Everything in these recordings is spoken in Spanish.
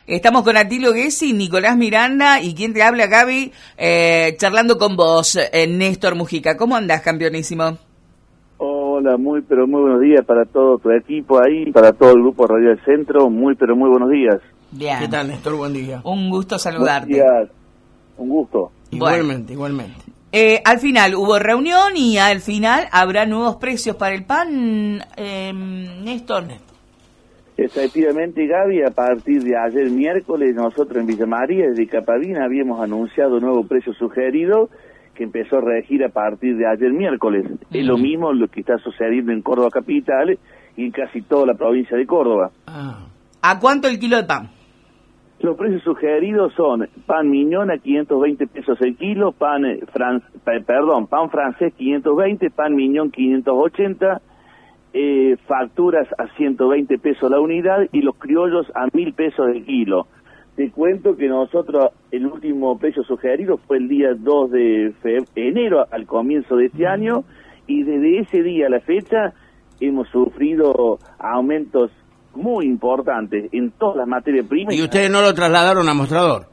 Estamos con Atilio Gessi, Nicolás Miranda y quien te habla, Gaby, charlando con vos, Néstor Mujica. ¿Cómo andás, campeonísimo? Hola, muy buenos días para todo tu equipo ahí, para todo el grupo Radio del Centro, muy buenos días. Bien. ¿Qué tal, Néstor? Buen día. Un gusto saludarte. Buenos días, un gusto. Igualmente. Al final hubo reunión y al final habrá nuevos precios para el pan, Néstor. Efectivamente, Gaby, a partir de ayer miércoles, nosotros en Villa María, desde Capavina, habíamos anunciado un nuevo precio sugerido que empezó a regir a partir de ayer miércoles. Es lo mismo lo que está sucediendo en Córdoba Capital y en casi toda la provincia de Córdoba. ¿A cuánto el kilo de pan? Los precios sugeridos son pan miñón a 520 pesos el kilo, pan francés 520, pan miñón 580, facturas a 120 pesos la unidad y los criollos a 1.000 pesos el kilo. Te cuento que nosotros, el último precio sugerido fue el día 2 de enero, al comienzo de este año, y desde ese día a la fecha hemos sufrido aumentos muy importantes en todas las materias primas. ¿Y ustedes no lo trasladaron a mostrador?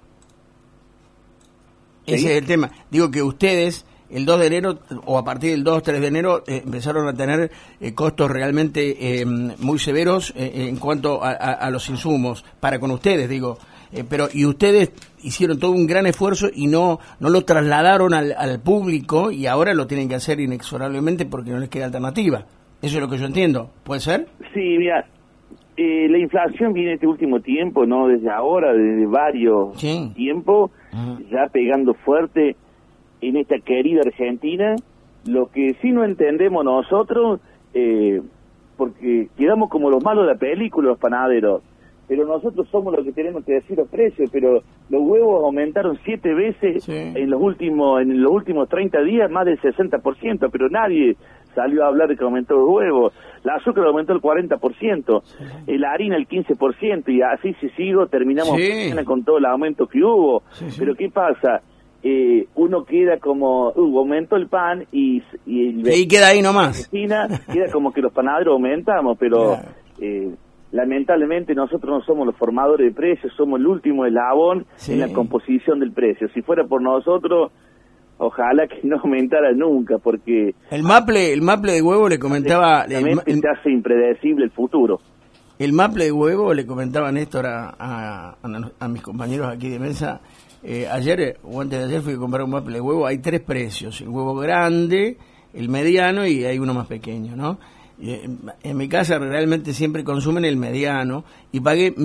¿Sí? Ese es el tema. Digo que ustedes, el 2 de enero, o a partir del 2-3 de enero, empezaron a tener costos realmente muy severos en cuanto a los insumos, para con ustedes, digo. Pero y ustedes hicieron todo un gran esfuerzo y no lo trasladaron al público y ahora lo tienen que hacer inexorablemente porque no les queda alternativa. Eso es lo que yo entiendo. ¿Puede ser? Sí, mira, la inflación viene este último tiempo, no desde ahora, desde varios tiempos, ya pegando fuerte en esta querida Argentina. Lo que sí no entendemos nosotros, porque quedamos como los malos de la película, los panaderos, pero nosotros somos los que tenemos que decir los precios. Pero los huevos aumentaron 7 veces en los últimos 30 días, más del 60%, pero nadie salió a hablar de que aumentó los huevos. La azúcar aumentó el 40%, la harina el 15%, y así si sigo, terminamos con todo el aumento que hubo. Pero ¿qué pasa? Uno queda como, aumentó el pan y queda ahí nomás. Queda como que los panaderos aumentamos, pero lamentablemente nosotros no somos los formadores de precios, somos el último eslabón en la composición del precio. Si fuera por nosotros, ojalá que no aumentara nunca, porque el maple de huevo le comentaba, te hace impredecible el futuro. El maple de huevo le comentaba Néstor a mis compañeros aquí de mesa. Ayer o antes de ayer fui a comprar un maple de huevo. Hay 3 precios: el huevo grande, el mediano y hay uno más pequeño, ¿no? En mi casa realmente siempre consumen el mediano y pagué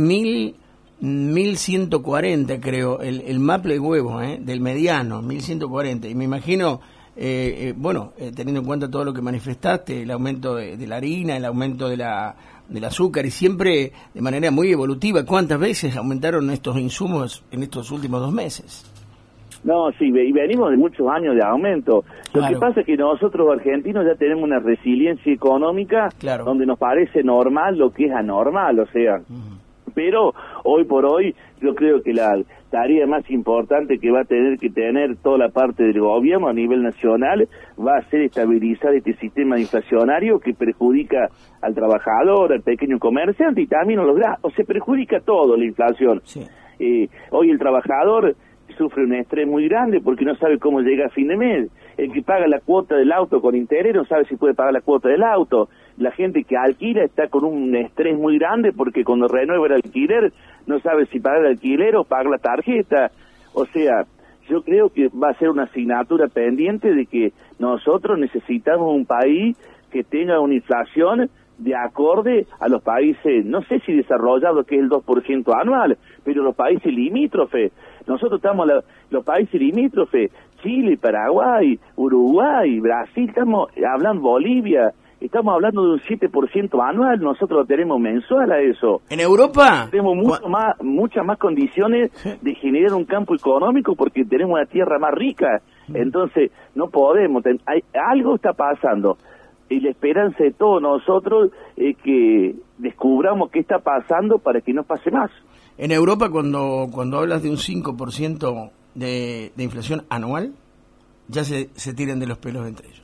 1.140, creo, el maple de huevo, del mediano, 1.140. Y me imagino, teniendo en cuenta todo lo que manifestaste, el aumento de la harina, el aumento del azúcar, y siempre de manera muy evolutiva, ¿cuántas veces aumentaron estos insumos en estos últimos 2 meses? No, sí, y venimos de muchos años de aumento. Lo que pasa es que nosotros argentinos ya tenemos una resiliencia económica donde nos parece normal lo que es anormal, o sea, pero hoy por hoy yo creo que la tarea más importante que va a tener que tener toda la parte del gobierno a nivel nacional va a ser estabilizar este sistema inflacionario que perjudica al trabajador, al pequeño comerciante y también a los grandes. O sea, perjudica todo la inflación. Hoy el trabajador sufre un estrés muy grande porque no sabe cómo llega a fin de mes. El que paga la cuota del auto con interés no sabe si puede pagar la cuota del auto. La gente que alquila está con un estrés muy grande porque cuando renueva el alquiler no sabe si pagar el alquiler o pagar la tarjeta. O sea, yo creo que va a ser una asignatura pendiente de que nosotros necesitamos un país que tenga una inflación de acorde a los países, no sé si desarrollados, que es el 2% anual, pero los países limítrofes. Nosotros estamos, los países limítrofes, Chile, Paraguay, Uruguay, Brasil, estamos hablando Bolivia, estamos hablando de un 7% anual, nosotros lo tenemos mensual a eso. ¿En Europa? Tenemos muchas más condiciones de generar un campo económico porque tenemos una tierra más rica, entonces no podemos, algo está pasando. Y la esperanza de todos nosotros es que descubramos qué está pasando para que no pase más. En Europa, cuando hablas de un 5% de inflación anual, ya se tiran de los pelos entre ellos.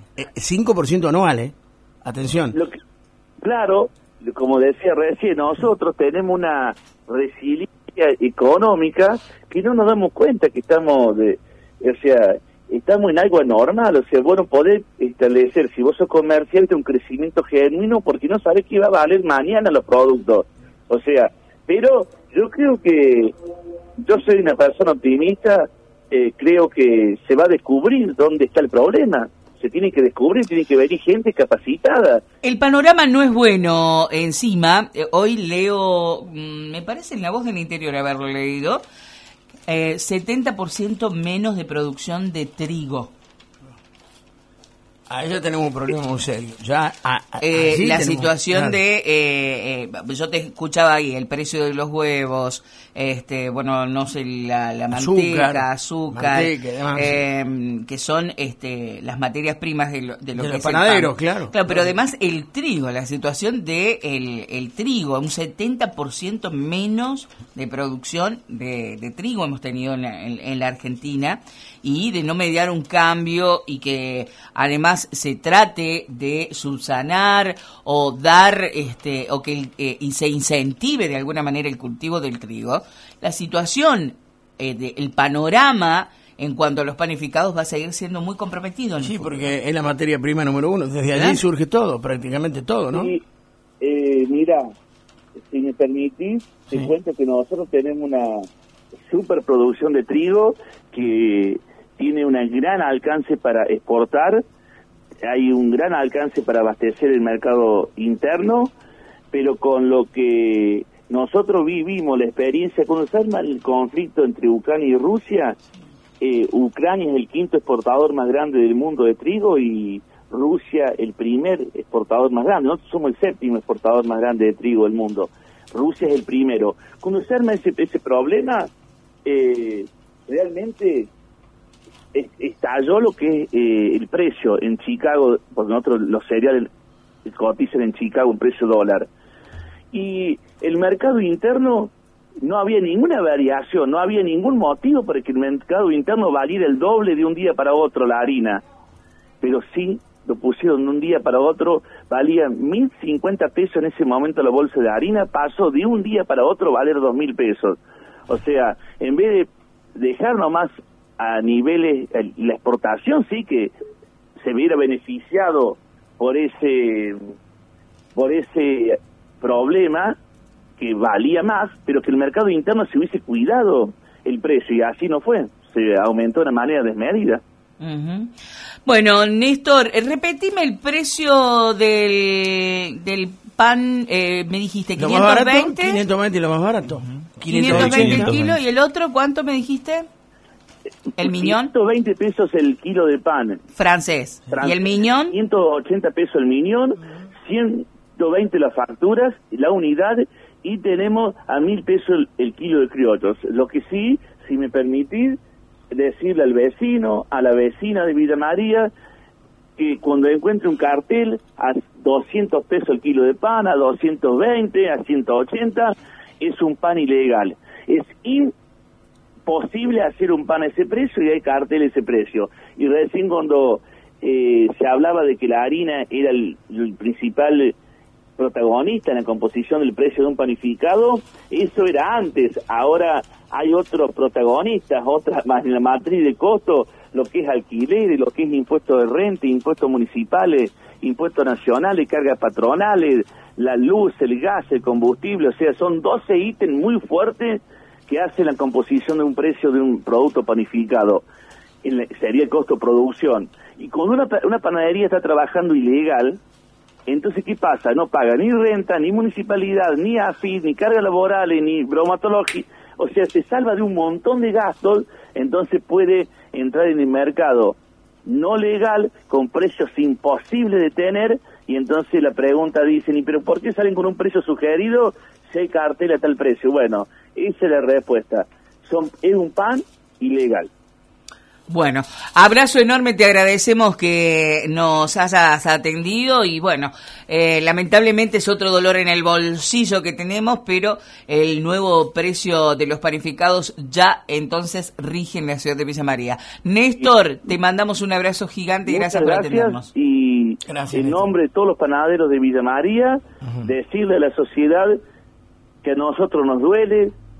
5% anual, Atención. Claro, como decía recién, nosotros tenemos una resiliencia económica que no nos damos cuenta que estamos estamos en algo anormal. O sea, bueno, podés establecer, si vos sos comerciante, un crecimiento genuino porque no sabés qué va a valer mañana los productos. O sea, pero yo creo que yo soy una persona optimista, creo que se va a descubrir dónde está el problema. Se tiene que descubrir, tiene que venir gente capacitada. El panorama no es bueno encima. Hoy leo, me parece en La Voz del Interior haberlo leído, 70% menos de producción de trigo. Ahí ya tenemos un problema muy serio. Ya, la situación de, yo te escuchaba ahí, el precio de los huevos, bueno, no sé, la manteca, azúcar, que son las materias primas de lo que los es panaderos, el pan. claro. Claro, pero además el trigo, la situación de el trigo, un 70% menos de producción de trigo hemos tenido en la Argentina, y de no mediar un cambio y que además se trate de subsanar o dar o que y se incentive de alguna manera el cultivo del trigo, la situación el panorama en cuanto a los panificados va a seguir siendo muy comprometido. Sí, porque es la materia prima número uno, desde allí surge todo, prácticamente todo, ¿no? Sí, mira, si me permitís, te cuento que nosotros tenemos una superproducción de trigo que tiene un gran alcance para exportar, hay un gran alcance para abastecer el mercado interno, pero con lo que nosotros vivimos, la experiencia, cuando se arma el conflicto entre Ucrania y Rusia, Ucrania es el quinto exportador más grande del mundo de trigo y Rusia el primer exportador más grande. Nosotros somos el séptimo exportador más grande de trigo del mundo. Rusia es el primero. Cuando se arma ese problema, realmente estalló lo que es el precio en Chicago, porque nosotros los cereales cotizan en Chicago un precio dólar. Y el mercado interno no había ninguna variación, no había ningún motivo para que el mercado interno valiera el doble de un día para otro la harina. Pero sí, lo pusieron de un día para otro, valía 1.050 pesos en ese momento la bolsa de harina, pasó de un día para otro a valer 2.000 pesos. O sea, en vez de dejar nomás a niveles, la exportación sí que se viera beneficiado por ese problema que valía más, pero que el mercado interno se hubiese cuidado el precio, y así no fue, se aumentó de una manera desmedida. Uh-huh. Bueno, Néstor, repetime el precio del pan, me dijiste, ¿lo 520? más barato? 520 lo más barato. 520 el kilo, ¿y el otro cuánto me dijiste? ¿El miñón? 120 pesos el kilo de pan. Francés. ¿Y el miñón? 180 pesos el miñón, 120 las facturas, la unidad, y tenemos a 1.000 pesos el kilo de criollos. Lo que sí, si me permitís, decirle al vecino, a la vecina de Villa María, que cuando encuentre un cartel a 200 pesos el kilo de pan, a 220, a 180, es un pan ilegal. Es imposible hacer un pan a ese precio y hay cartel a ese precio. Y recién cuando se hablaba de que la harina era el principal protagonista en la composición del precio de un panificado, eso era antes. Ahora hay otros protagonistas, otras más en la matriz de costo, lo que es alquiler, lo que es impuestos de renta, impuestos municipales, impuestos nacionales, cargas patronales, la luz, el gas, el combustible. O sea, son 12 ítems muy fuertes que hacen la composición de un precio de un producto panificado. Sería el costo de producción. Y cuando una panadería está trabajando ilegal, entonces, ¿qué pasa? No paga ni renta, ni municipalidad, ni AFIP, ni cargas laborales, ni bromatología. O sea, se salva de un montón de gastos, entonces puede entrar en el mercado no legal, con precios imposibles de tener, y entonces la pregunta dicen, ¿y pero por qué salen con un precio sugerido si hay cartel a tal precio? Bueno, esa es la respuesta. Es un pan ilegal. Bueno, abrazo enorme, te agradecemos que nos hayas atendido y bueno, lamentablemente es otro dolor en el bolsillo que tenemos, pero el nuevo precio de los panificados ya entonces rige en la ciudad de Villa María. Néstor, te mandamos un abrazo gigante y gracias por atendernos. Y en nombre de todos los panaderos de Villa María, decirle a la sociedad que a nosotros nos duele,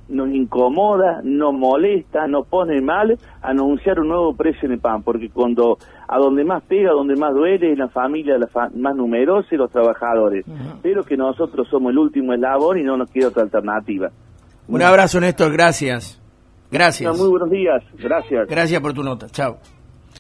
nos incomoda, nos molesta, nos pone mal anunciar un nuevo precio en el pan, porque cuando a donde más pega, donde más duele es la familia más numerosa y los trabajadores, pero que nosotros somos el último eslabón y no nos queda otra alternativa. Un abrazo, Néstor, gracias. Gracias. Muy buenos días, gracias. Gracias por tu nota, chao.